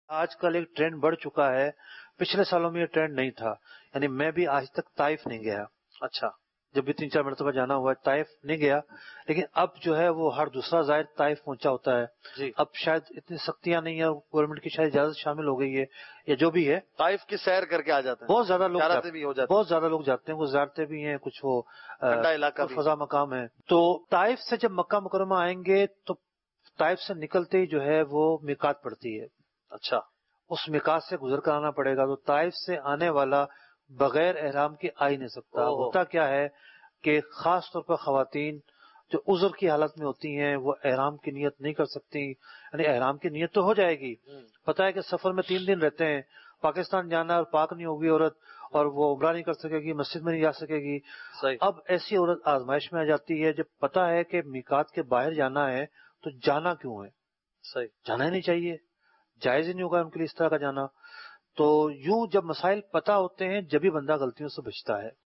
آج کل ایک ٹرینڈ بڑھ چکا ہے، پچھلے سالوں میں یہ ٹرینڈ نہیں تھا، یعنی میں بھی آج تک طائف نہیں گیا، اچھا، جب بھی 3-4 مرتبہ جانا ہوا ہے طائف نہیں گیا، لیکن اب جو ہے وہ ہر دوسرا زائر طائف پہنچا ہوتا ہے. جی. اب شاید اتنی سختیاں نہیں ہیں، گورنمنٹ کی شاید اجازت شامل ہو گئی ہے یا جو بھی ہے. طائف کی سیر کر کے آ جاتے ہیں، بہت زیادہ لوگ زیارتیں بھی ہو جاتی ہیں، بہت زیادہ لوگ جاتے ہیں، وہ زیارتیں بھی ہیں، کچھ وہ ٹھنڈا علاقہ بھی. فضا مقام ہے. تو طائف سے جب مکہ مکرمہ آئیں گے تو طائف سے نکلتے ہی جو ہے وہ میقات پڑتی ہے. اچھا، اس میقات سے گزر کر آنا پڑے گا. تو طائف سے آنے والا بغیر احرام کے آ ہی نہیں سکتا. ہوتا کیا ہے کہ خاص طور پر خواتین جو عذر کی حالت میں ہوتی ہیں وہ احرام کی نیت نہیں کر سکتی، یعنی احرام کی نیت تو ہو جائے گی، پتہ ہے کہ سفر میں 3 دن رہتے ہیں، پاکستان جانا اور پاک نہیں ہوگی عورت، اور وہ عمرہ نہیں کر سکے گی، مسجد میں نہیں جا سکے گی. صحیح. اب ایسی عورت آزمائش میں آ جاتی ہے جب پتہ ہے کہ میقات کے باہر جانا ہے تو جانا کیوں ہے؟ صحیح، جانا ہی نہیں چاہیے، جائز ہی نہیں ہوگا ان کے لیے اس طرح کا جانا. تو یوں جب مسائل پتہ ہوتے ہیں جبھی بندہ غلطیوں سے بچتا ہے.